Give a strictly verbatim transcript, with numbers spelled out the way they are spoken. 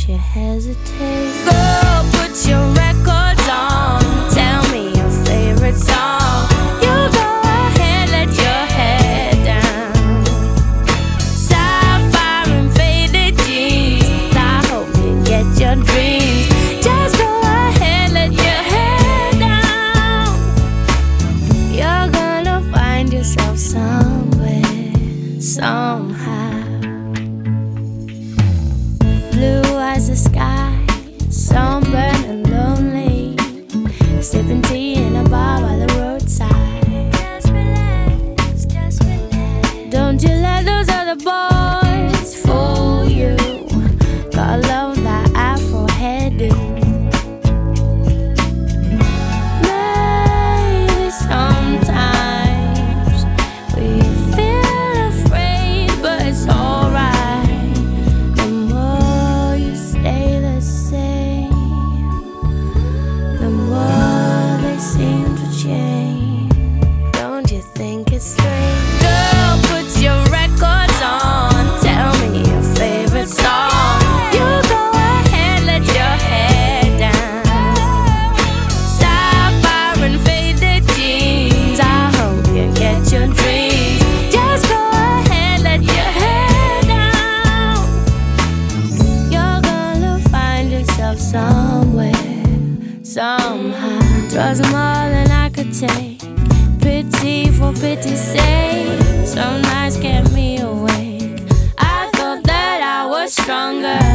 you hesitate? Girl, put your records on. Tell me your favorite song. You go ahead, let your head down. Sapphire and faded jeans. I hope you get your dreams. Just go ahead, let your head down. You're gonna find yourself somewhere, somehow. Blue as the sky, sunburned and lonely, sipping tea in a bar by the roadside. Just relax, just relax. Don't you let those other boys fool you. Gotta love that afro hairdo. Maybe sometimes we feel afraid, but it's alright. The more you stay the same, the more they seem to change. Don't you think it's strange? Girl, put your records on. Tell me your favorite song. You go ahead, let your head down. Sapphire and faded jeans. I hope you get your dreams. Just go ahead, let your head down. You're gonna find yourself somewhere, somehow. Twas more than I could take. Pity for pity's sake. Some nights kept me awake. I thought that I was stronger.